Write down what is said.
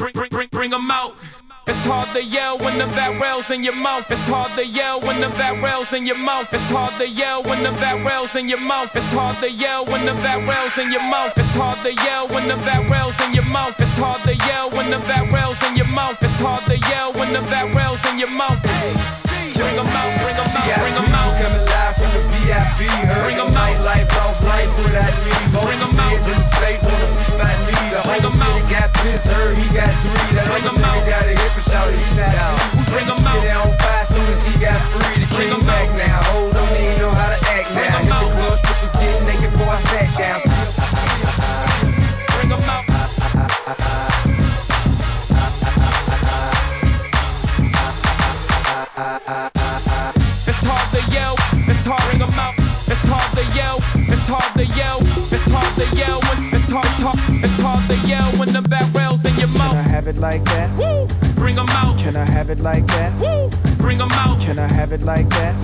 bring 'em out. It's hard to yell when the barrel's in your mouth. It's hard to yell when the barrel's in your mouth. It's hard to yell when the barrel's in your mouth. It's hard to yell when the barrel's in your mouth. It's hard to yell when the barrel's in your mouth. It's hard to yell when the barrel's in your mouth. It's hard to yell when the barrel's in your mouth. Bring 'em out, bring 'em out, bring 'em out. Coming live from the VIP. Bring 'em out. Life off life without me. Bring 'em out. In the state wanna see my lead. The Bring whole 'em out. city got pissed, heard he got three. That Bring other 'em out. nigga got a hip and shout he not out. Bring 'em out. Get on fire soon as he got free. The Bring king 'em back out. now. Hold on, he ain't know how to act Bring now. 'em Hit the out. club, strippers getting naked before I sat down. Bring 'em out. It's hard to yell, it's hard to bring 'em out. It's hard to yell, it's hard to yell, it's hard to yell when it's hard to yell when the barrel's in your mouth. Can I have it like that? Woo! Bring 'em out. Can I have it like that? Woo! Bring 'em out. Can I have it like that?